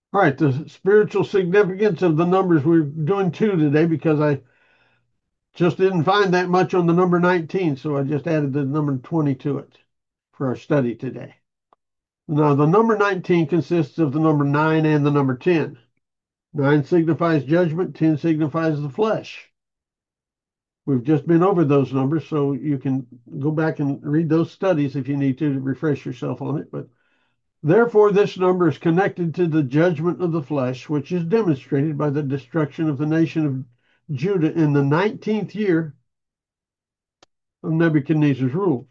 All right, the spiritual significance of the numbers. We're doing two today because I just didn't find that much on the number 19, so I just added the number 20 to it for our study today. Now, the number 19 consists of the number 9 and the number 10. 9 signifies judgment, 10 signifies the flesh. We've just been over those numbers, so you can go back and read those studies if you need to refresh yourself on it. But therefore, this number is connected to the judgment of the flesh, which is demonstrated by the destruction of the nation of Judah in the 19th year of Nebuchadnezzar's rule.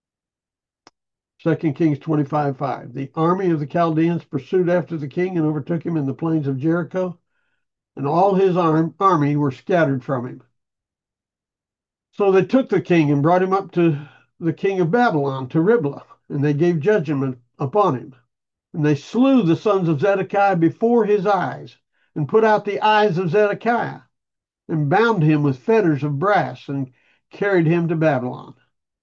2 Kings 25:5. The army of the Chaldeans pursued after the king and overtook him in the plains of Jericho, and all his army were scattered from him. So they took the king and brought him up to the king of Babylon, to Riblah, and they gave judgment upon him. And they slew the sons of Zedekiah before his eyes, and put out the eyes of Zedekiah, and bound him with fetters of brass, and carried him to Babylon.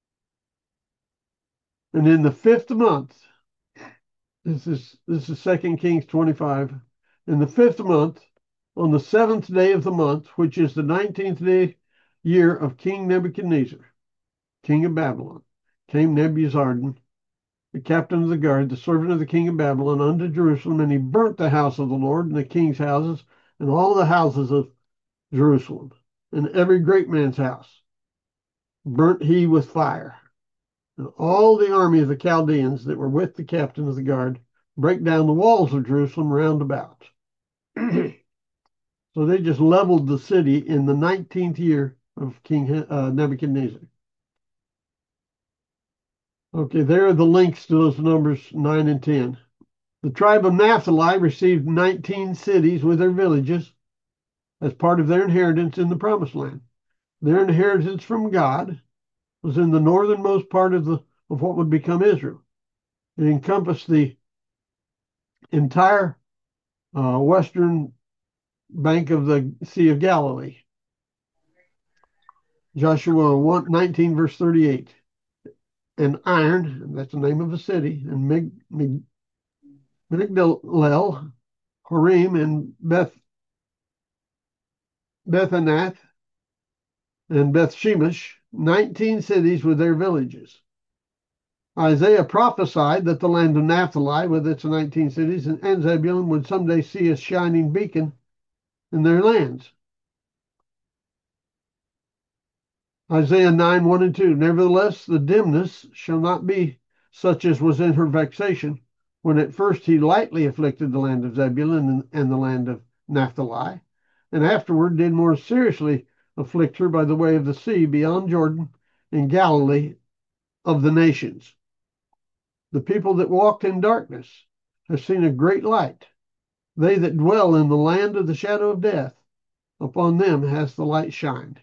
And in the fifth month, this is 2 Kings 25. In the fifth month, on the seventh day of the month, which is the 19th day year of King Nebuchadnezzar, king of Babylon, came Nebuzaradan, the captain of the guard, the servant of the king of Babylon, unto Jerusalem, and he burnt the house of the Lord, and the king's houses, and all the houses of Jerusalem, and every great man's house burnt he with fire. And all the army of the Chaldeans that were with the captain of the guard brake down the walls of Jerusalem round about. So they just leveled the city in the 19th year of King Nebuchadnezzar. Okay, there are the links to those numbers 9 and 10. The tribe of Naphtali received 19 cities with their villages as part of their inheritance in the promised land. Their inheritance from God was in the northernmost part of what would become Israel. It encompassed the entire western bank of the Sea of Galilee. Joshua 19, verse 38. And Iron, that's the name of a city, and Migdalel, Horim, and Bethanath, and Beth Shemesh, 19 cities with their villages. Isaiah prophesied that the land of Naphtali, with its 19 cities, and Zebulun would someday see a shining beacon in their lands. Isaiah 9, 1 and 2. Nevertheless, the dimness shall not be such as was in her vexation, when at first he lightly afflicted the land of Zebulun and the land of Naphtali, and afterward did more seriously afflict her by the way of the sea beyond Jordan in Galilee of the nations. The people that walked in darkness have seen a great light. They that dwell in the land of the shadow of death, upon them has the light shined.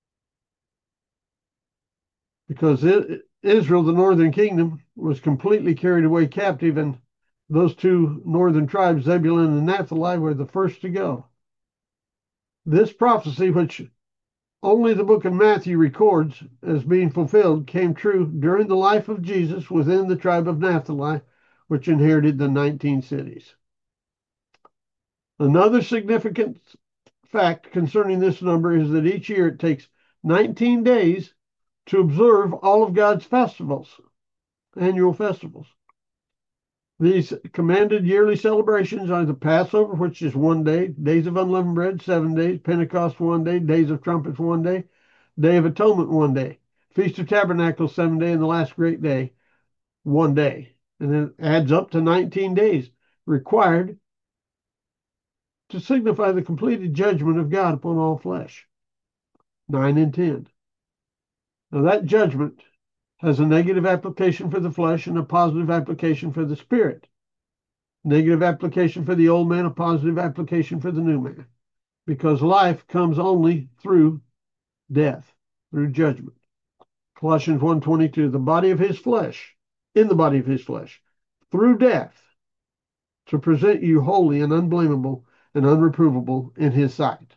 Because Israel, the northern kingdom, was completely carried away captive, and those two northern tribes, Zebulun and Naphtali, were the first to go. This prophecy, which only the book of Matthew records as being fulfilled, came true during the life of Jesus within the tribe of Naphtali, which inherited the 19 cities. Another significant fact concerning this number is that each year it takes 19 days to observe all of God's festivals, annual festivals. These commanded yearly celebrations are the Passover, which is 1 day, Days of Unleavened Bread, 7 days, Pentecost 1 day, Days of Trumpets 1 day, Day of Atonement 1 day, Feast of Tabernacles 7 day, and the last great day 1 day. And then it adds up to 19 days required to signify the completed judgment of God upon all flesh. 9 and 10. Now that judgment has a negative application for the flesh and a positive application for the spirit. Negative application for the old man, a positive application for the new man. Because life comes only through death, through judgment. Colossians 1:22, the body of his flesh, in the body of his flesh, through death, to present you holy and unblameable and unreprovable in his sight.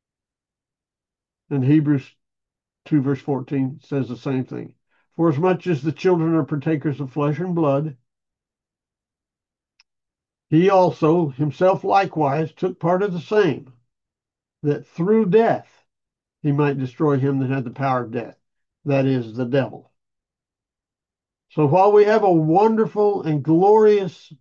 And Hebrews 2 verse 14 says the same thing. For as much as the children are partakers of flesh and blood, He also himself likewise took part of the same, that through death he might destroy him that had the power of death, that is, the devil. So while we have a wonderful and glorious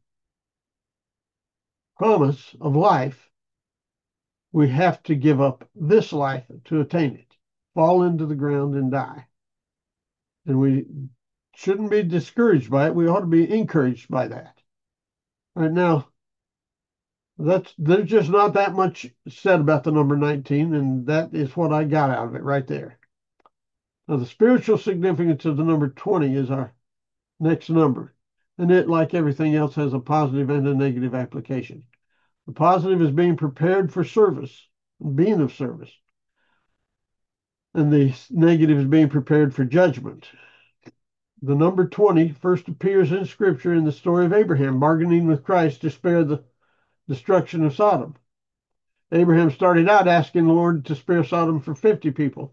promise of life, we have to give up this life to attain it, fall into the ground and die. And we shouldn't be discouraged by it. We ought to be encouraged by that. Right now, there's just not that much said about the number 19, and that is what I got out of it right there. Now, the spiritual significance of the number 20 is our next number, and it, like everything else, has a positive and a negative application. The positive is being prepared for service, being of service, and the negative is being prepared for judgment. The number 20 first appears in Scripture in the story of Abraham bargaining with Christ to spare the destruction of Sodom. Abraham started out asking the Lord to spare Sodom for 50 people,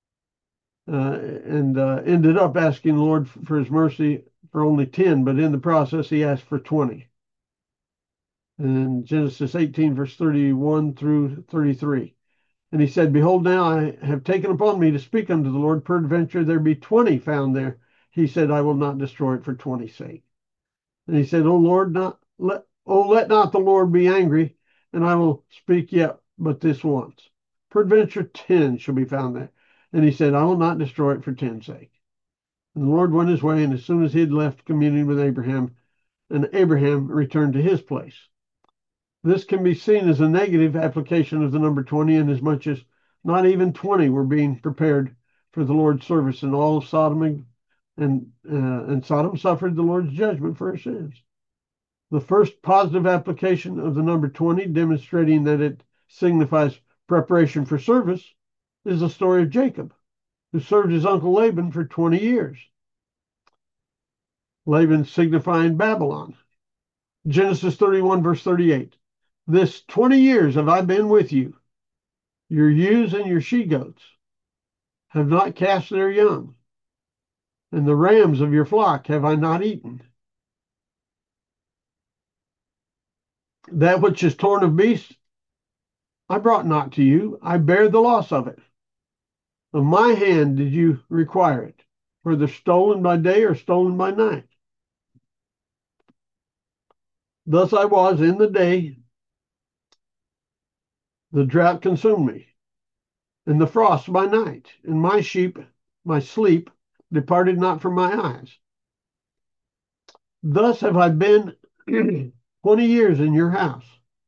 and ended up asking the Lord for his mercy for only 10, but in the process he asked for 20. In Genesis 18, verse 31 through 33. And he said, Behold, now I have taken upon me to speak unto the Lord, peradventure there be 20 found there. He said, I will not destroy it for 20's sake. And he said, let not the Lord be angry, and I will speak yet but this once. Peradventure 10 shall be found there. And he said, I will not destroy it for 10's sake. And the Lord went his way, and as soon as he had left communing with Abraham, and Abraham returned to his place. This can be seen as a negative application of the number 20, inasmuch as not even 20 were being prepared for the Lord's service, and all of Sodom and Sodom suffered the Lord's judgment for her sins. The first positive application of the number 20, demonstrating that it signifies preparation for service, is the story of Jacob, who served his uncle Laban for 20 years. Laban signifying Babylon. Genesis 31, verse 38. This 20 years have I been with you. Your ewes and your she-goats have not cast their young, and the rams of your flock have I not eaten. That which is torn of beasts, I brought not to you. I bear the loss of it. Of my hand did you require it, whether stolen by day or stolen by night. Thus I was in the day, the drought consumed me, and the frost by night, and my sleep departed not from my eyes. Thus have I been 20 years in your house.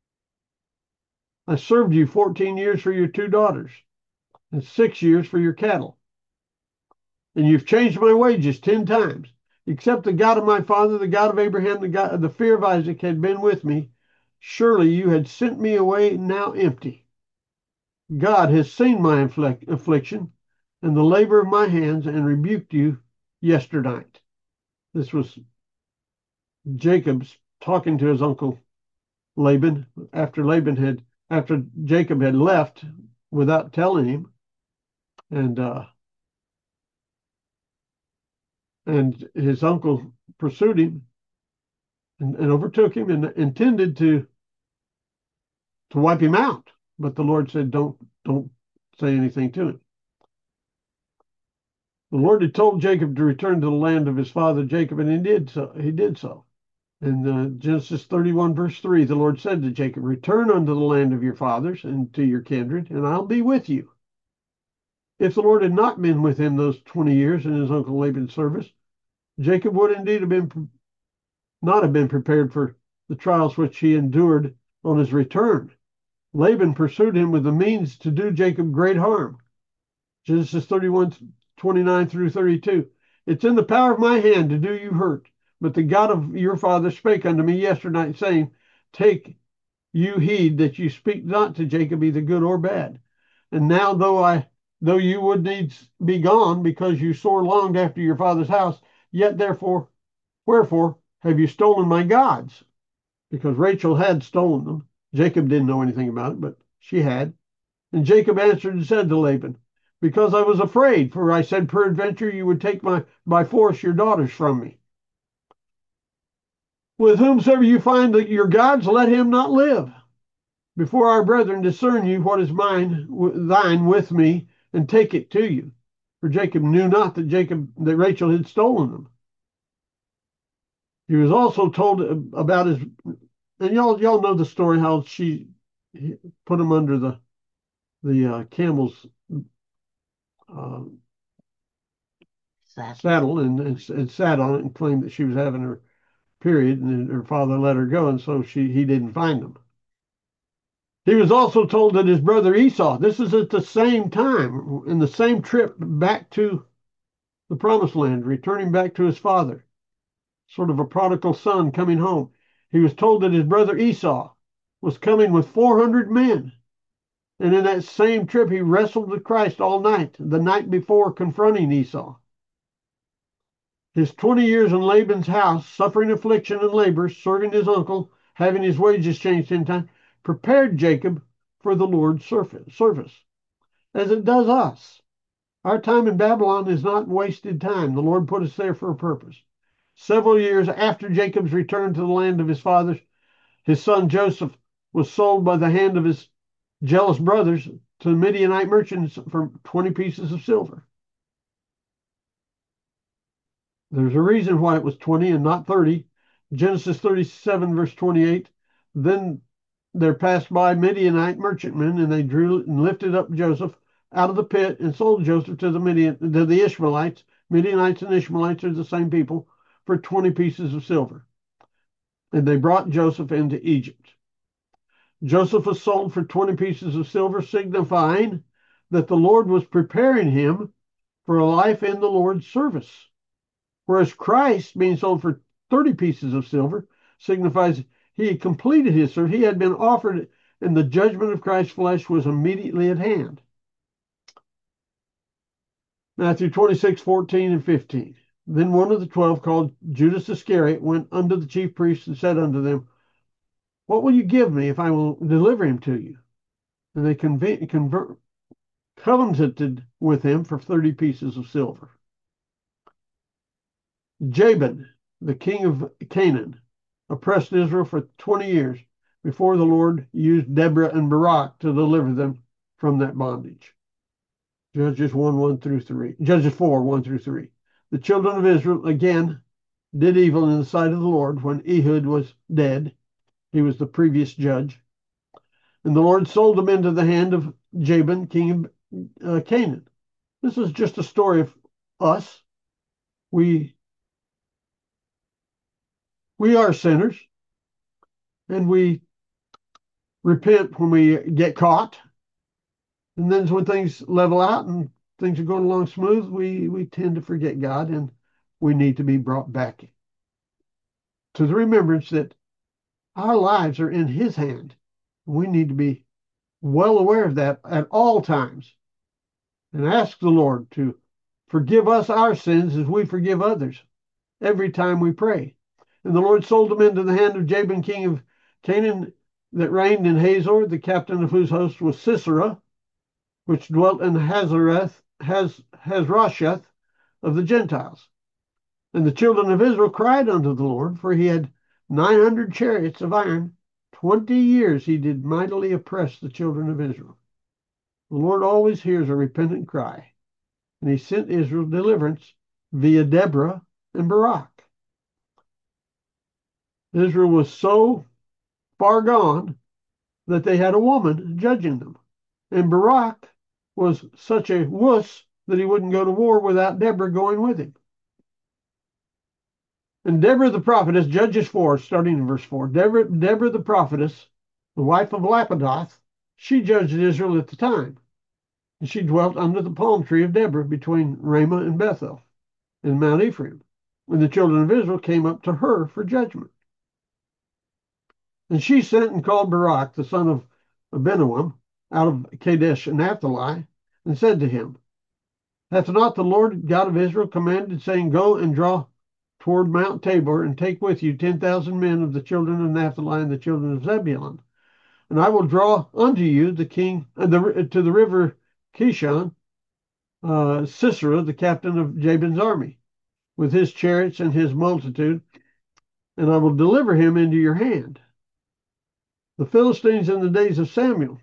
I served you 14 years for your 2 daughters, and 6 years for your cattle. And you've changed my wages 10 times. Except the God of my father, the God of Abraham, the fear of Isaac had been with me, surely you had sent me away now empty. God has seen my affliction and the labor of my hands, and rebuked you yesternight. This was Jacob talking to his uncle Laban after Jacob had left without telling him, and his uncle pursued him and overtook him and intended to wipe him out. But the Lord said, don't say anything to him. The Lord had told Jacob to return to the land of his father Jacob, and he did so. In Genesis 31, verse 3, the Lord said to Jacob, Return unto the land of your fathers and to your kindred, and I'll be with you. If the Lord had not been with him those 20 years in his uncle Laban's service, Jacob would indeed not have been prepared for the trials which he endured on his return. Laban pursued him with the means to do Jacob great harm. Genesis 31, 29 through 32. It's in the power of my hand to do you hurt. But the God of your father spake unto me yesternight, saying, Take you heed that you speak not to Jacob either good or bad. And now though you would needs be gone, because you sore longed after your father's house, yet wherefore have you stolen my gods? Because Rachel had stolen them. Jacob didn't know anything about it, but she had. And Jacob answered and said to Laban, Because I was afraid, for I said, Peradventure you would take by force your daughters from me. With whomsoever you find that your gods, let him not live. Before our brethren discern you what is thine with me, and take it to you. For Jacob knew not that Rachel had stolen them. He was also told about his, and y'all know the story how she put him under the camel's uh, saddle and sat on it and claimed that she was having her period, and her father let her go, and so he didn't find them. He was also told that his brother Esau, this is at the same time, in the same trip back to the promised land, returning back to his father, sort of a prodigal son coming home. He was told that his brother Esau was coming with 400 men. And in that same trip, he wrestled with Christ all night, the night before confronting Esau. His 20 years in Laban's house, suffering affliction and labor, serving his uncle, having his wages changed 10 times, prepared Jacob for the Lord's service, as it does us. Our time in Babylon is not wasted time. The Lord put us there for a purpose. Several years after Jacob's return to the land of his fathers, his son Joseph was sold by the hand of his jealous brothers to the Midianite merchants for 20 pieces of silver. There's a reason why it was 20 and not 30. Genesis 37, verse 28. Then there passed by Midianite merchantmen, and they drew and lifted up Joseph out of the pit and sold Joseph to the Ishmaelites. Midianites and Ishmaelites are the same people, for 20 pieces of silver. And they brought Joseph into Egypt. Joseph was sold for 20 pieces of silver, signifying that the Lord was preparing him for a life in the Lord's service. Whereas Christ, being sold for 30 pieces of silver, signifies he had completed his service. He had been offered, and the judgment of Christ's flesh was immediately at hand. Matthew 26, 14 and 15. Then one of the 12, called Judas Iscariot, went unto the chief priests and said unto them, What will you give me if I will deliver him to you? And they covenanted with him for 30 pieces of silver. Jabin, the king of Canaan, oppressed Israel for 20 years before the Lord used Deborah and Barak to deliver them from that bondage. Judges 1, 1 through 3. Judges 4, 1 through 3. The children of Israel again did evil in the sight of the Lord when Ehud was dead. He was the previous judge. And the Lord sold them into the hand of Jabin, king of Canaan. This is just a story of us. We are sinners, and we repent when we get caught. And then when things level out and things are going along smooth, we tend to forget God, and we need to be brought back to the remembrance that our lives are in his hand. We need to be well aware of that at all times and ask the Lord to forgive us our sins as we forgive others every time we pray. And the Lord sold them into the hand of Jabin, king of Canaan, that reigned in Hazor, the captain of whose host was Sisera, which dwelt in Hazrosheth of the Gentiles. And the children of Israel cried unto the Lord, for he had 900 chariots of iron. 20 years he did mightily oppress the children of Israel. The Lord always hears a repentant cry, and he sent Israel deliverance via Deborah and Barak. Israel was so far gone that they had a woman judging them. And Barak was such a wuss that he wouldn't go to war without Deborah going with him. And Deborah the prophetess, Judges 4, starting in verse 4, Deborah the prophetess, the wife of Lapidoth, she judged Israel at the time. And she dwelt under the palm tree of Deborah between Ramah and Bethel in Mount Ephraim, when the children of Israel came up to her for judgment. And she sent and called Barak, the son of Abinoam, out of Kadesh and Naphtali, and said to him, Hath not the Lord God of Israel commanded, saying, Go and draw toward Mount Tabor, and take with you 10,000 men of the children of Naphtali and the children of Zebulun? And I will draw unto you the king to the river Kishon, Sisera, the captain of Jabin's army, with his chariots and his multitude, and I will deliver him into your hand. The Philistines in the days of Samuel,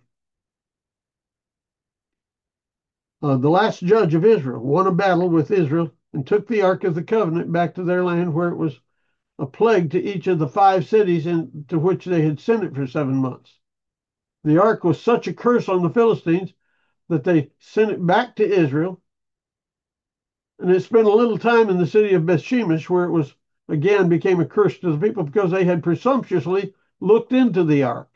the last judge of Israel, won a battle with Israel and took the Ark of the Covenant back to their land, where it was a plague to each of the 5 cities into which they had sent it for 7 months. The Ark was such a curse on the Philistines that they sent it back to Israel, and it spent a little time in the city of Bethshemesh, where it was again became a curse to the people because they had presumptuously looked into the ark.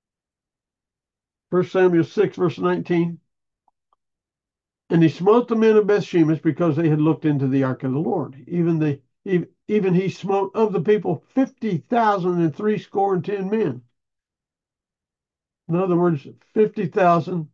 1 Samuel 6, verse 19. And he smote the men of Bethshemesh because they had looked into the ark of the Lord. Even he smote of the people 50,000 and 70 men. In other words, 50,000,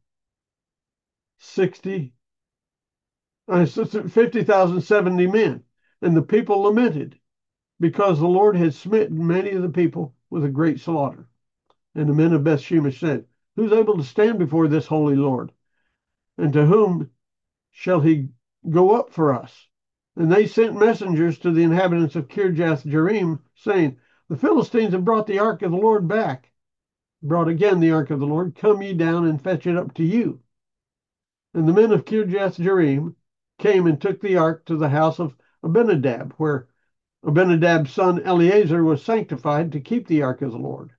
70 men. And the people lamented, because the Lord had smitten many of the people with a great slaughter. And the men of Bethshemesh said, who's able to stand before this holy Lord? And to whom shall he go up for us? And they sent messengers to the inhabitants of Kirjath Jearim, saying, the Philistines have brought the ark of the Lord back. Brought again the ark of the Lord. Come ye down and fetch it up to you. And the men of Kirjath Jearim came and took the ark to the house of Abinadab, where Abinadab's son Eleazar was sanctified to keep the ark of the Lord.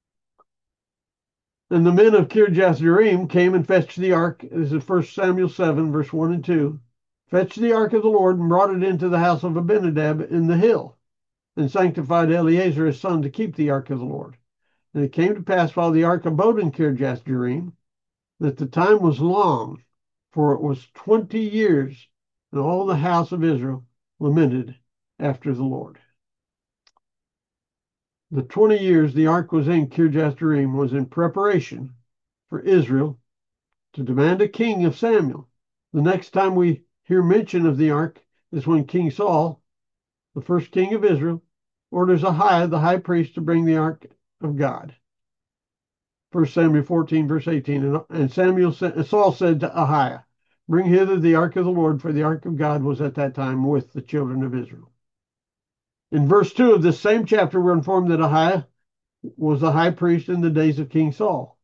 And the men of Kirjath Jearim came and fetched the ark. This is 1 Samuel 7, verse 1 and 2. Fetched the ark of the Lord and brought it into the house of Abinadab in the hill, and sanctified Eleazar his son to keep the ark of the Lord. And it came to pass while the ark abode in Kirjath Jearim, that the time was long, for it was 20 years, and all the house of Israel lamented after the Lord. The 20 years the ark was in Kirjath Jearim was in preparation for Israel to demand a king of Samuel. The next time we hear mention of the ark is when King Saul, the first king of Israel, orders Ahiah, the high priest, to bring the ark of God. 1 Samuel 14, verse 18. And Saul said to Ahiah, bring hither the ark of the Lord, for the ark of God was at that time with the children of Israel. In verse 2 of this same chapter, we're informed that Ahiah was the high priest in the days of King Saul.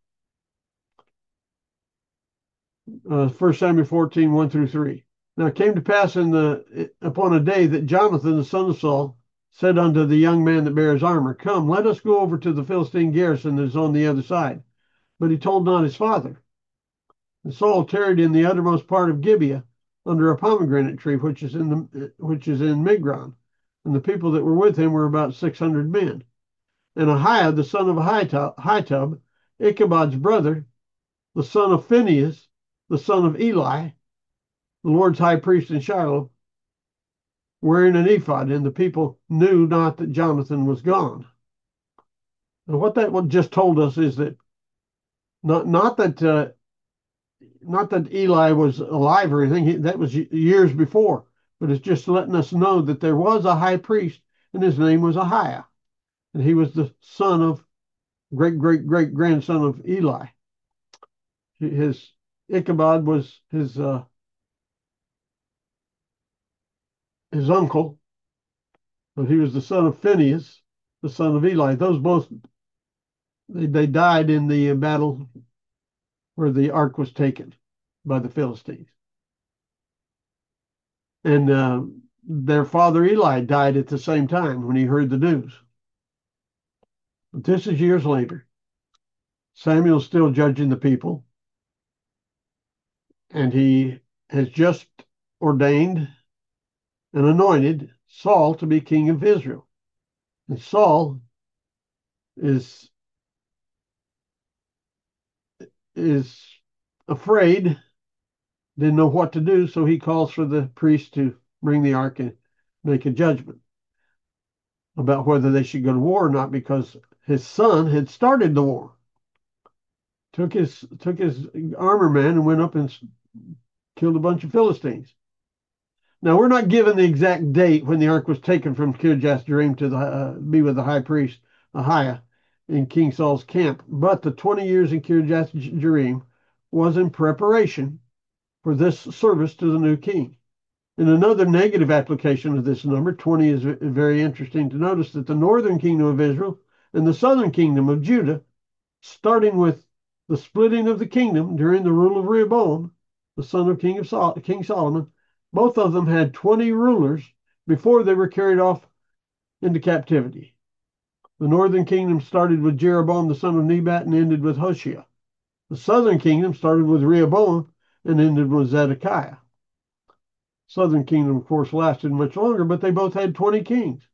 1 Samuel 14, 1 through 3. Now it came to pass upon a day that Jonathan, the son of Saul, said unto the young man that bare his armor, come, let us go over to the Philistine garrison that is on the other side. But he told not his father. And Saul tarried in the uttermost part of Gibeah, under a pomegranate tree, which is in Migron. And the people that were with him were about 600 men. And Ahiah, the son of Ahitub, Ichabod's brother, the son of Phinehas, the son of Eli, the Lord's high priest in Shiloh, wearing an ephod, and the people knew not that Jonathan was gone. And what that just told us is that not that Eli was alive or anything. That was years before, but it's just letting us know that there was a high priest, and his name was Ahiah, and he was the son of great grandson of Eli. His Ichabod was his uncle, but he was the son of Phinehas, the son of Eli. Those both they died in the battle where the ark was taken by the Philistines. And their father Eli died at the same time when he heard the news. But this is years later. Samuel's still judging the people, and he has just ordained and anointed Saul to be king of Israel. And Saul is afraid, didn't know what to do, so he calls for the priest to bring the ark and make a judgment about whether they should go to war or not, because his son had started the war. Took his armor man and went up and killed a bunch of Philistines. Now, we're not given the exact date when the ark was taken from Kirjath Jearim to be with the high priest Ahiah in King Saul's camp, but the 20 years in Kirjath Jearim was in preparation for this service to the new king. In another negative application of this number, 20 is very interesting to notice that the northern kingdom of Israel and the southern kingdom of Judah, starting with the splitting of the kingdom during the rule of Rehoboam, the son of King Solomon, both of them had 20 rulers before they were carried off into captivity. The northern kingdom started with Jeroboam the son of Nebat and ended with Hoshea. The southern kingdom started with Rehoboam and ended with Zedekiah. Southern kingdom, of course, lasted much longer, but they both had 20 kings,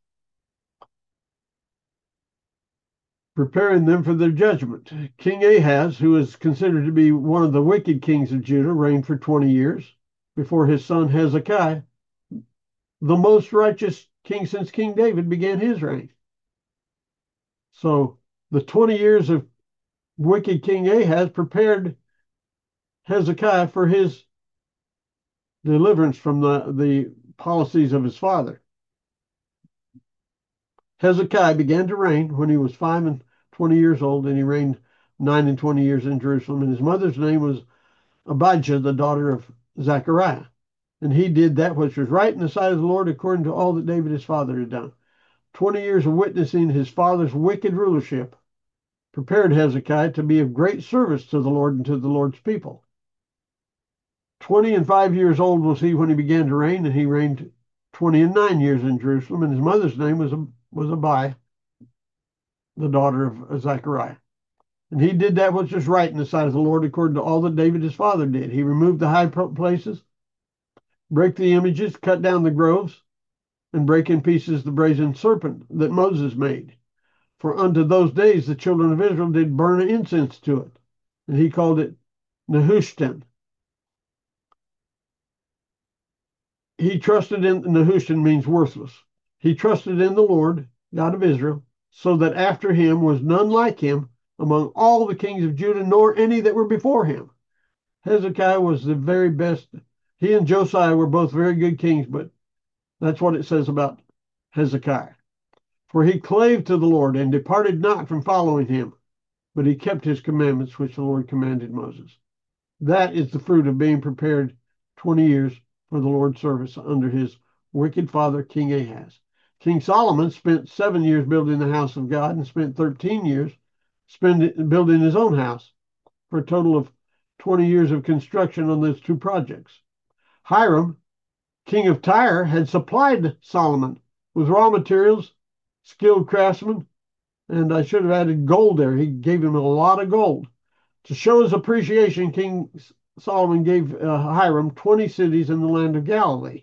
preparing them for their judgment. King Ahaz, who is considered to be one of the wicked kings of Judah, reigned for 20 years before his son Hezekiah, the most righteous king since King David, began his reign. So the 20 years of wicked King Ahaz prepared Hezekiah for his deliverance from the policies of his father. Hezekiah began to reign when he was 25 years old, and he reigned 29 years in Jerusalem. And his mother's name was Abijah, the daughter of Zechariah. And he did that which was right in the sight of the Lord, according to all that David his father had done. 20 years of witnessing his father's wicked rulership prepared Hezekiah to be of great service to the Lord and to the Lord's people. 25 years old was he when he began to reign, and he reigned 29 years in Jerusalem. And his mother's name was Abiah, the daughter of Zechariah. And he did that which was right in the sight of the Lord, according to all that David his father did. He removed the high places, break the images, cut down the groves, and break in pieces the brazen serpent that Moses made. For unto those days the children of Israel did burn incense to it. And he called it Nehushtan. He trusted in, Nehushtan means worthless. He trusted in the Lord, God of Israel, so that after him was none like him among all the kings of Judah, nor any that were before him. Hezekiah was the very best. He and Josiah were both very good kings, but that's what it says about Hezekiah. For he clave to the Lord and departed not from following him, but he kept his commandments which the Lord commanded Moses. That is the fruit of being prepared 20 years for the Lord's service under his wicked father, King Ahaz. King Solomon spent 7 years building the house of God and spent 13 years building his own house, for a total of 20 years of construction on those two projects. Hiram, king of Tyre, had supplied Solomon with raw materials, skilled craftsmen, and I should have added gold there. He gave him a lot of gold. To show his appreciation, King Solomon gave Hiram 20 cities in the land of Galilee.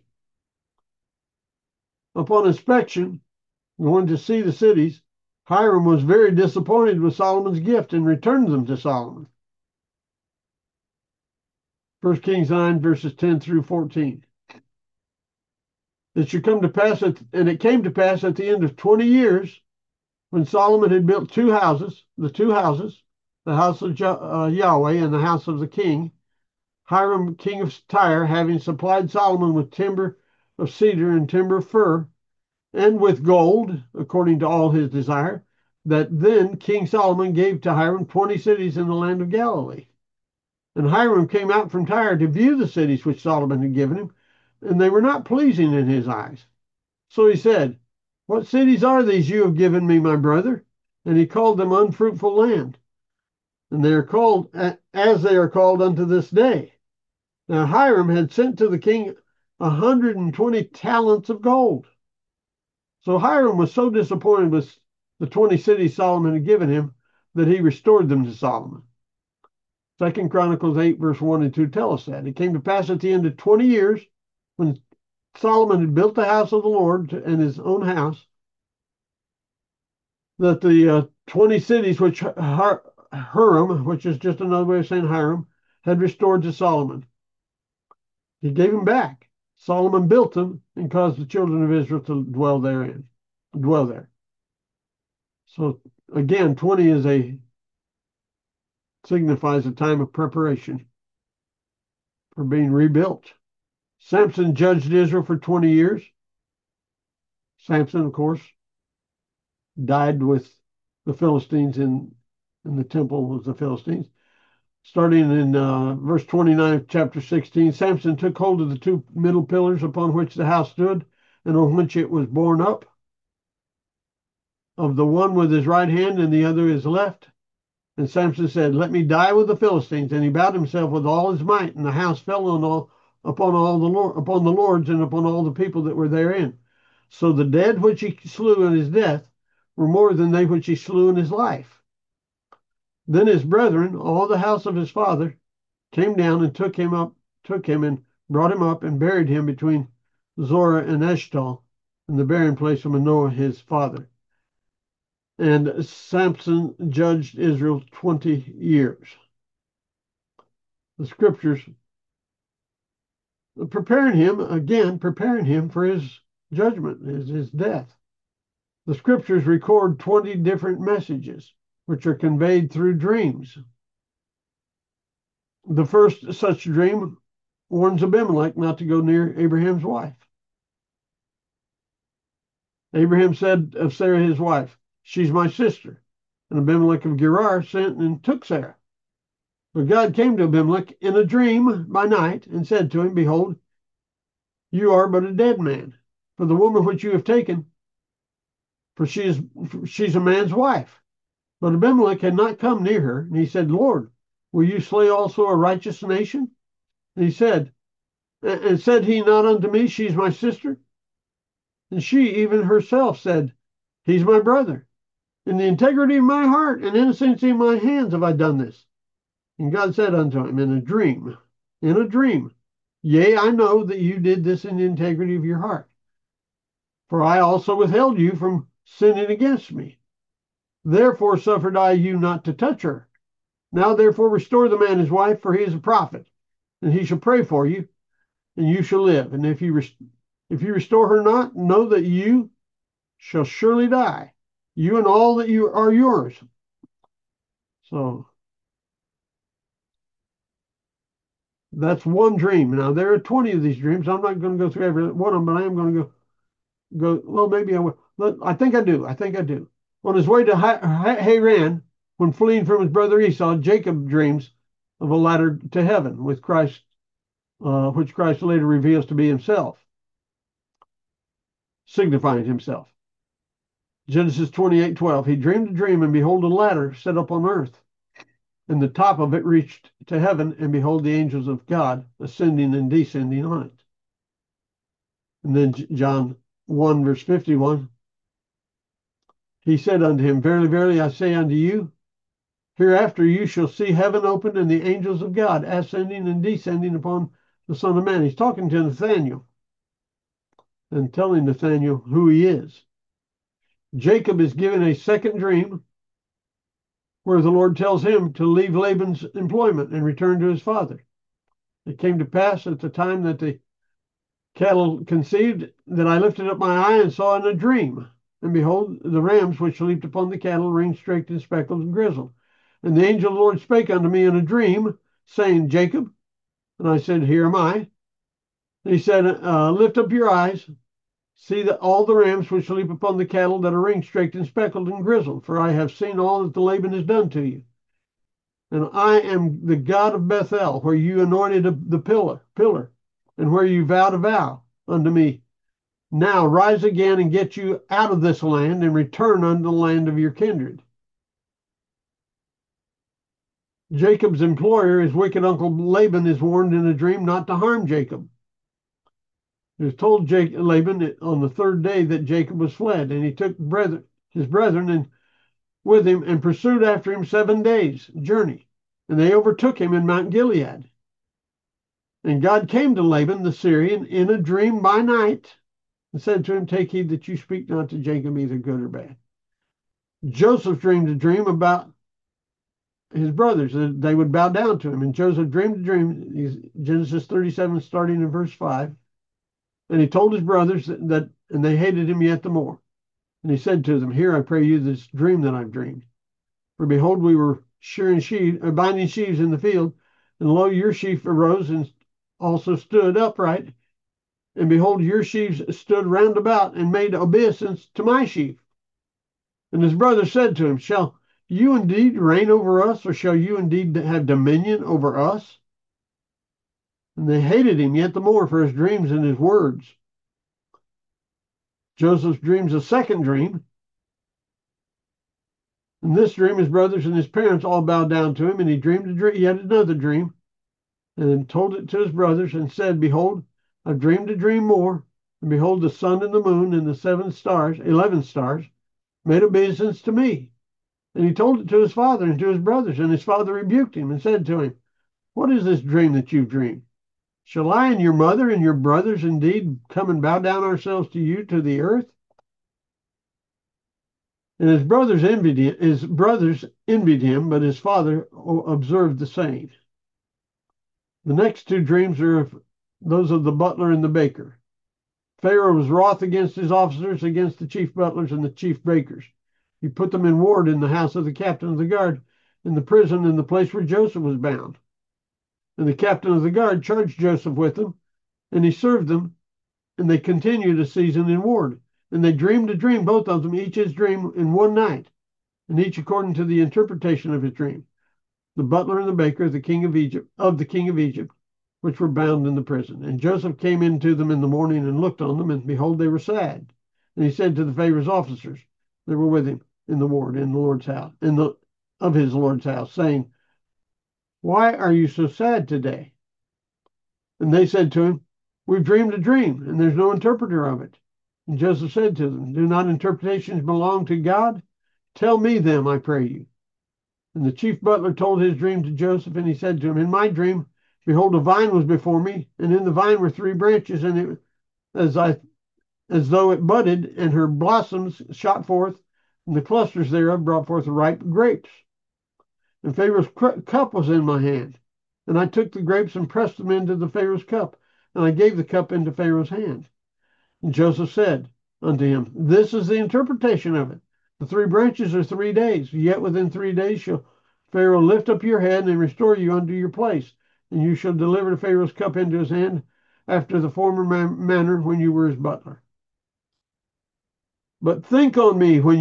Upon inspection, going to see the cities, Hiram was very disappointed with Solomon's gift and returned them to Solomon. 1 Kings 9, verses 10 through 14. It should come to pass, and it came to pass at the end of 20 years, when Solomon had built the house of Yahweh and the house of the king, Hiram, king of Tyre, having supplied Solomon with timber of cedar and timber of fir, and with gold, according to all his desire, that then King Solomon gave to Hiram 20 cities in the land of Galilee. And Hiram came out from Tyre to view the cities which Solomon had given him, and they were not pleasing in his eyes. So he said, "What cities are these you have given me, my brother?" And he called them unfruitful land. And they are called, as they are called unto this day. Now Hiram had sent to the king 120 talents of gold. So Hiram was so disappointed with the 20 cities Solomon had given him that he restored them to Solomon. 2 Chronicles 8, verse 1 and 2 tell us that. It came to pass at the end of 20 years, when Solomon had built the house of the Lord and his own house, that the 20 cities which Huram, which is just another way of saying Hiram, had restored to Solomon. He gave them back. Solomon built them and caused the children of Israel to dwell there. So again, 20 signifies a time of preparation for being rebuilt. Samson judged Israel for 20 years. Samson, of course, died with the Philistines in the temple of the Philistines. Starting in verse 29 of chapter 16, Samson took hold of the two middle pillars upon which the house stood and on which it was borne up, of the one with his right hand and the other his left. And Samson said, "Let me die with the Philistines." And he bowed himself with all his might, and the house fell upon the lords and upon all the people that were therein. So the dead which he slew in his death were more than they which he slew in his life. Then his brethren, all the house of his father, came down and took him and brought him up and buried him between Zorah and Eshtaol, in the burying place of Manoah his father. And Samson judged Israel 20 years. The scriptures preparing him for his judgment, his death. The scriptures record 20 different messages, which are conveyed through dreams. The first such dream warns Abimelech not to go near Abraham's wife. Abraham said of Sarah his wife, "She's my sister." And Abimelech of Gerar sent and took Sarah. But God came to Abimelech in a dream by night and said to him, "Behold, you are but a dead man, for the woman which you have taken, for she's a man's wife." But Abimelech had not come near her, and he said, "Lord, will you slay also a righteous nation?" And said he not unto me, "She's my sister?" And she even herself said, "He's my brother. In the integrity of my heart and innocency of my hands have I done this." And God said unto him in a dream, "Yea, I know that you did this in the integrity of your heart. For I also withheld you from sinning against me. Therefore suffered I you not to touch her. Now therefore restore the man his wife, for he is a prophet, and he shall pray for you, and you shall live. And if you restore her not, know that you shall surely die, you and all that you are yours." So that's one dream. Now there are 20 of these dreams. I'm not going to go through every one of them, but I am going to go. Well, maybe I will. I think I do. On his way to Haran, when fleeing from his brother Esau, Jacob dreams of a ladder to heaven with Christ, which Christ later reveals to be himself, signifying himself. Genesis 28:12. He dreamed a dream, and behold, a ladder set up on earth, and the top of it reached to heaven, and behold, the angels of God ascending and descending on it. And then John 1, verse 51. He said unto him, "Verily, verily, I say unto you, hereafter you shall see heaven opened and the angels of God ascending and descending upon the Son of Man." He's talking to Nathaniel and telling Nathaniel who he is. Jacob is given a second dream where the Lord tells him to leave Laban's employment and return to his father. It came to pass at the time that the cattle conceived that I lifted up my eye and saw in a dream, and behold, the rams which leaped upon the cattle, ringed, streaked, and speckled, and grizzled. And the angel of the Lord spake unto me in a dream, saying, "Jacob." And I said, "Here am I." And he said, "Lift up your eyes, see that all the rams which leap upon the cattle that are ringed, streaked, and speckled, and grizzled, for I have seen all that the Laban has done to you. And I am the God of Bethel, where you anointed the pillar, and where you vowed a vow unto me. Now rise again and get you out of this land and return unto the land of your kindred." Jacob's employer, his wicked uncle Laban, is warned in a dream not to harm Jacob. It was told Laban on the third day that Jacob was fled, and he took his brethren and with him and pursued after him 7 days' journey, and they overtook him in Mount Gilead. And God came to Laban the Syrian in a dream by night and said to him, "Take heed that you speak not to Jacob either good or bad." Joseph dreamed a dream about his brothers, that they would bow down to him. And Joseph dreamed a dream, Genesis 37, starting in verse 5. And he told his brothers that, and they hated him yet the more. And he said to them, "Hear, I pray you, this dream that I've dreamed. For behold, we were binding sheaves in the field, and lo, your sheaf arose and also stood upright. And behold, your sheaves stood round about and made obeisance to my sheaf." And his brother said to him, "Shall you indeed reign over us, or shall you indeed have dominion over us? And they hated him yet the more for his dreams and his words. Joseph dreams a second dream. In this dream, his brothers and his parents all bowed down to him, and he dreamed yet another dream, and told it to his brothers, and said, Behold, I've dreamed a dream more, and behold, the sun and the moon and the 11 stars, made obeisance to me. And he told it to his father and to his brothers, and his father rebuked him and said to him, What is this dream that you've dreamed? Shall I and your mother and your brothers indeed come and bow down ourselves to you to the earth? And his brothers envied him, but his father observed the saying. The next two dreams are those of the butler and the baker. Pharaoh was wroth against his officers, against the chief butlers and the chief bakers. He put them in ward in the house of the captain of the guard, in the prison, in the place where Joseph was bound. And the captain of the guard charged Joseph with them, and he served them, and they continued a season in ward. And they dreamed a dream, both of them, each his dream in one night, and each according to the interpretation of his dream. The butler and the baker, the king of Egypt, which were bound in the prison. And Joseph came in to them in the morning and looked on them, and behold, they were sad. And he said to the Pharaoh's officers that were with him in the ward, in the Lord's house, of his Lord's house, saying, Why are you so sad today? And they said to him, We've dreamed a dream, and there's no interpreter of it. And Joseph said to them, Do not interpretations belong to God? Tell me them, I pray you. And the chief butler told his dream to Joseph, and he said to him, In my dream, behold, a vine was before me, and in the vine were 3 branches, and it as though it budded, and her blossoms shot forth, and the clusters thereof brought forth ripe grapes. And Pharaoh's cup was in my hand, and I took the grapes and pressed them into the Pharaoh's cup, and I gave the cup into Pharaoh's hand. And Joseph said unto him, This is the interpretation of it. The 3 branches are 3 days, yet within 3 days shall Pharaoh lift up your head and restore you unto your place, and you shall deliver Pharaoh's cup into his hand after the former manner when you were his butler. But think on me when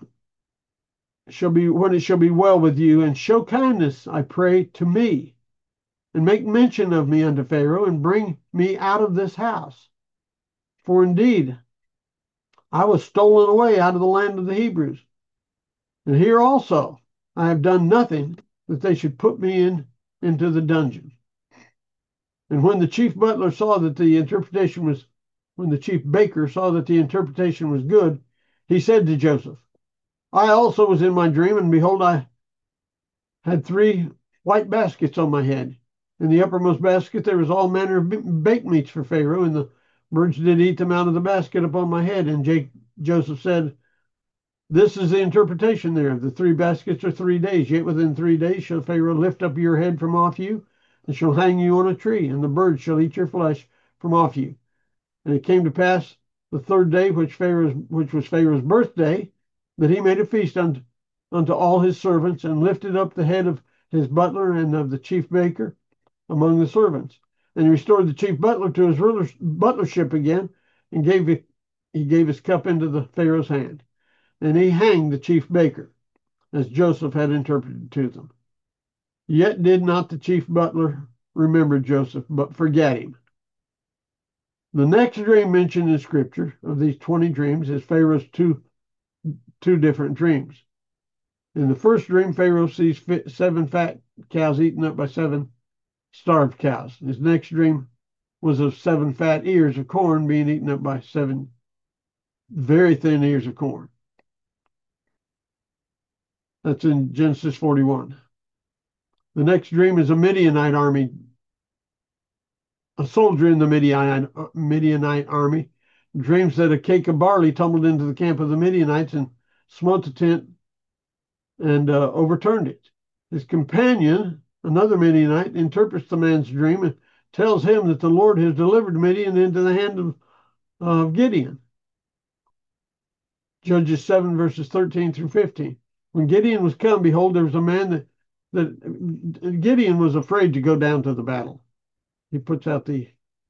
it shall be well with you, and show kindness, I pray, to me, and make mention of me unto Pharaoh, and bring me out of this house. For indeed, I was stolen away out of the land of the Hebrews. And here also I have done nothing that they should put me into the dungeon. And when the chief baker saw that the interpretation was good, he said to Joseph, I also was in my dream, and behold, I had 3 white baskets on my head. In the uppermost basket there was all manner of baked meats for Pharaoh, and the birds did eat them out of the basket upon my head. And Joseph said, This is the interpretation thereof. The 3 baskets are 3 days, yet within 3 days shall Pharaoh lift up your head from off you, and shall hang you on a tree, and the birds shall eat your flesh from off you. And it came to pass the 3rd day, which was Pharaoh's birthday, that he made a feast unto all his servants, and lifted up the head of his butler and of the chief baker among the servants. And he restored the chief butler to his butlership again, and he gave his cup into the Pharaoh's hand. And he hanged the chief baker, as Joseph had interpreted to them. Yet did not the chief butler remember Joseph, but forgat him. The next dream mentioned in Scripture of these 20 dreams is Pharaoh's two different dreams. In the first dream, Pharaoh sees 7 fat cows eaten up by 7 starved cows. His next dream was of 7 fat ears of corn being eaten up by 7 very thin ears of corn. That's in Genesis 41. The next dream is a Midianite army. A soldier in the Midianite army dreams that a cake of barley tumbled into the camp of the Midianites and smote the tent and overturned it. His companion, another Midianite, interprets the man's dream and tells him that the Lord has delivered Midian into the hand of Gideon. Judges 7, verses 13 through 15. When Gideon was come, behold, there was a man that Gideon was afraid to go down to the battle. He puts out the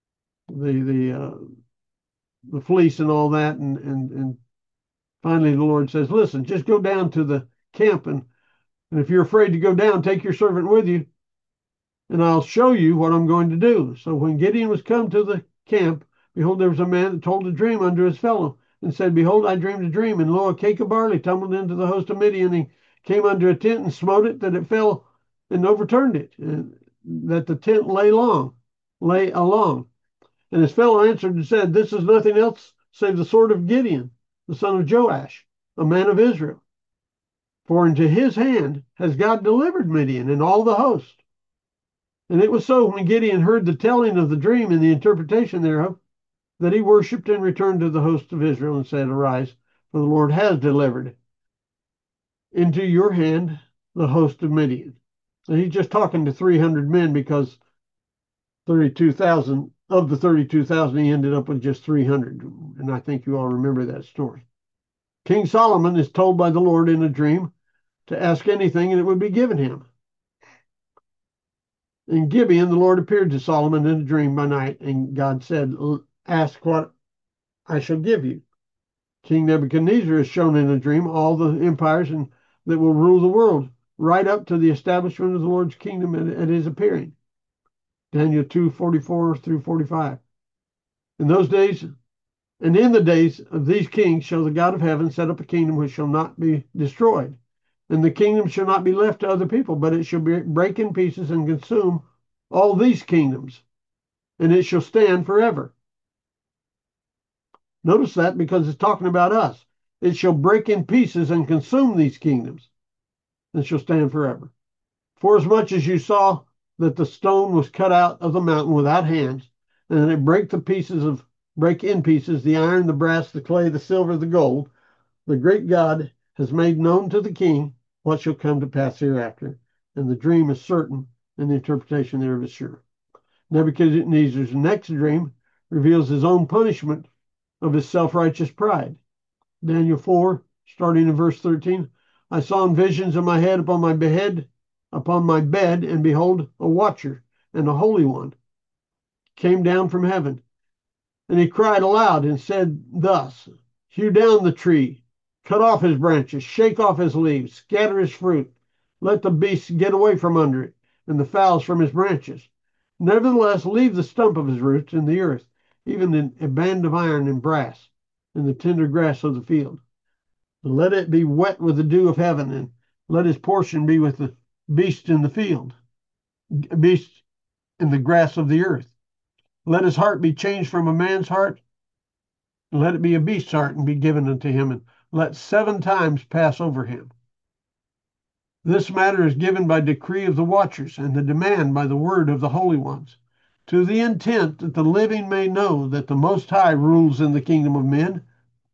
fleece and all that, and finally the Lord says, listen, just go down to the camp and And if you're afraid to go down, take your servant with you, and I'll show you what I'm going to do. So when Gideon was come to the camp, behold, there was a man that told a dream unto his fellow, and said, Behold, I dreamed a dream, and lo, a cake of barley tumbled into the host of Midian, and he came under a tent and smote it, that it fell and overturned it, and that the tent lay along. And his fellow answered and said, This is nothing else save the sword of Gideon, the son of Joash, a man of Israel. For into his hand has God delivered Midian and all the host. And it was so, when Gideon heard the telling of the dream and the interpretation thereof, that he worshipped and returned to the host of Israel and said, Arise, for the Lord has delivered into your hand the host of Midian. And he's just talking to 300 men, because 32,000 of the 32,000, he ended up with just 300. And I think you all remember that story. King Solomon is told by the Lord in a dream to ask anything and it would be given him. In Gibeon, the Lord appeared to Solomon in a dream by night, and God said, Ask what I shall give you. King Nebuchadnezzar is shown in a dream all the empires that will rule the world, right up to the establishment of the Lord's kingdom at his appearing. Daniel 2:44 through 45. In those days, and in the days of these kings, shall the God of heaven set up a kingdom which shall not be destroyed. And the kingdom shall not be left to other people, but it shall break in pieces and consume all these kingdoms, and it shall stand forever. Notice that, because it's talking about us. It shall break in pieces and consume these kingdoms, and shall stand forever. Forasmuch as you saw that the stone was cut out of the mountain without hands, and it break in pieces the iron, the brass, the clay, the silver, the gold, the great God has made known to the king what shall come to pass hereafter, and the dream is certain, and the interpretation thereof is sure. Nebuchadnezzar's next dream reveals his own punishment of his self-righteous pride. Daniel 4, starting in verse 13, I saw in visions in my head upon my bed, and behold, a watcher and a holy one came down from heaven. And he cried aloud and said thus, Hew down the tree, cut off his branches, shake off his leaves, scatter his fruit. Let the beasts get away from under it, and the fowls from his branches. Nevertheless, leave the stump of his roots in the earth, even in a band of iron and brass, in the tender grass of the field. And let it be wet with the dew of heaven, and let his portion be with the beasts in the field, beasts in the grass of the earth. Let his heart be changed from a man's heart, and let it be a beast's heart, and be given unto him, and let 7 times pass over him. This matter is given by decree of the watchers, and the demand by the word of the holy ones, to the intent that the living may know that the Most High rules in the kingdom of men,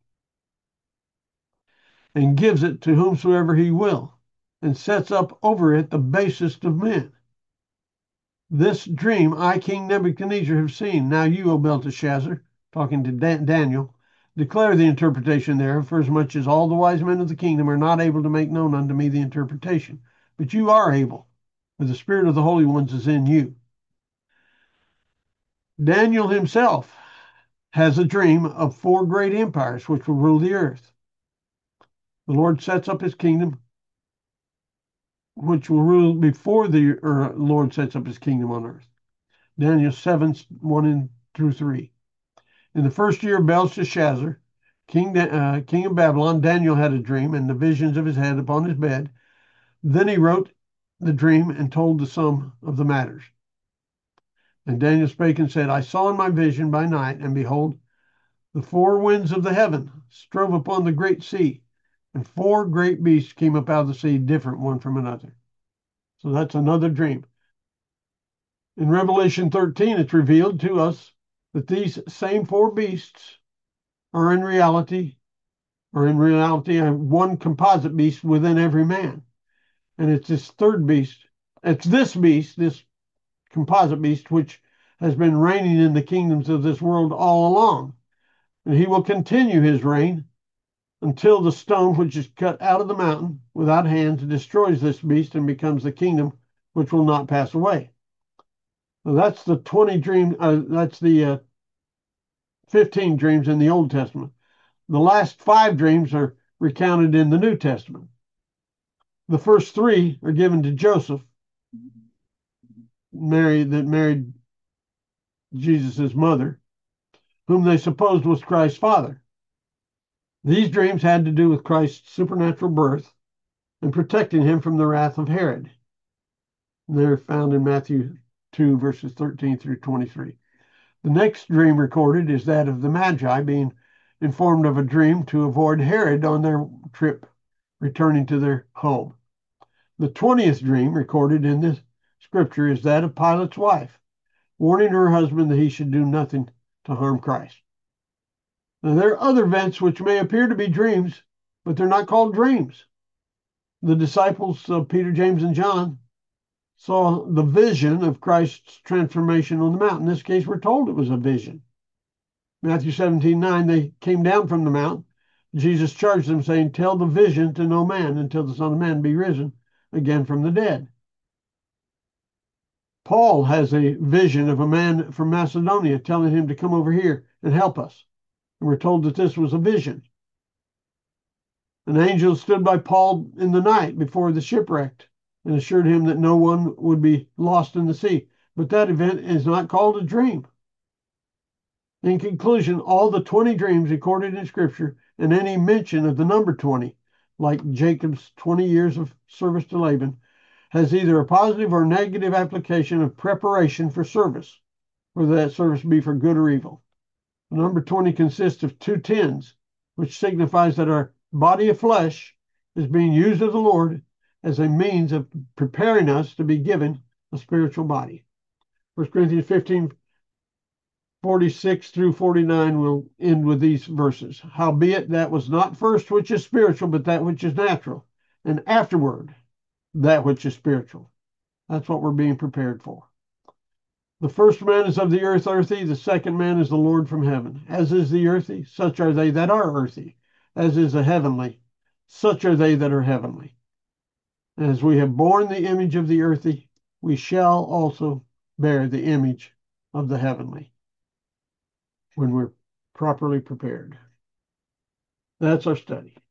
and gives it to whomsoever he will, and sets up over it the basest of men. This dream I, King Nebuchadnezzar, have seen. Now you, O Belteshazzar, talking to Daniel, declare the interpretation thereof, for as much as all the wise men of the kingdom are not able to make known unto me the interpretation. But you are able, for the spirit of the holy ones is in you. Daniel himself has a dream of 4 great empires which will rule the earth. The Lord sets up his kingdom, which will rule before the Lord sets up his kingdom on earth. Daniel 7, 1 through 3. In the first year of Belteshazzar, king of Babylon, Daniel had a dream and the visions of his head upon his bed. Then he wrote the dream and told the sum of the matters. And Daniel spake and said, I saw in my vision by night, and behold, the 4 winds of the heaven strove upon the great sea, and 4 great beasts came up out of the sea, different one from another. So that's another dream. In Revelation 13, it's revealed to us that these same 4 beasts are in reality one composite beast within every man. And it's this third beast. It's this beast, this composite beast, which has been reigning in the kingdoms of this world all along. And he will continue his reign until the stone which is cut out of the mountain without hands destroys this beast and becomes the kingdom which will not pass away. So that's the 15 dreams in the Old Testament. The last 5 dreams are recounted in the New Testament. The first three are given to Joseph, that married Jesus' mother, whom they supposed was Christ's father. These dreams had to do with Christ's supernatural birth and protecting him from the wrath of Herod. They're found in Matthew 2, verses 13 through 23. The next dream recorded is that of the Magi being informed of a dream to avoid Herod on their trip returning to their home. The 20th dream recorded in this scripture is that of Pilate's wife, warning her husband that he should do nothing to harm Christ. Now, there are other events which may appear to be dreams, but they're not called dreams. The disciples of Peter, James, and John saw the vision of Christ's transformation on the mountain. In this case, we're told it was a vision. Matthew 17:9, they came down from the mount. Jesus charged them, saying, "Tell the vision to no man until the Son of Man be risen again from the dead." Paul has a vision of a man from Macedonia telling him to come over here and help us. And we're told that this was a vision. An angel stood by Paul in the night before the shipwreck and assured him that no one would be lost in the sea. But that event is not called a dream. In conclusion, all the 20 dreams recorded in Scripture and any mention of the number 20, like Jacob's 20 years of service to Laban, has either a positive or negative application of preparation for service, whether that service be for good or evil. The number 20 consists of two tens, which signifies that our body of flesh is being used of the Lord as a means of preparing us to be given a spiritual body. 1 Corinthians 15, 46 through 49 will end with these verses. Howbeit that was not first which is spiritual, but that which is natural, and afterward that which is spiritual. That's what we're being prepared for. The first man is of the earth, earthy. The second man is the Lord from heaven. As is the earthy, such are they that are earthy. As is the heavenly, such are they that are heavenly. As we have borne the image of the earthy, we shall also bear the image of the heavenly when we're properly prepared. That's our study.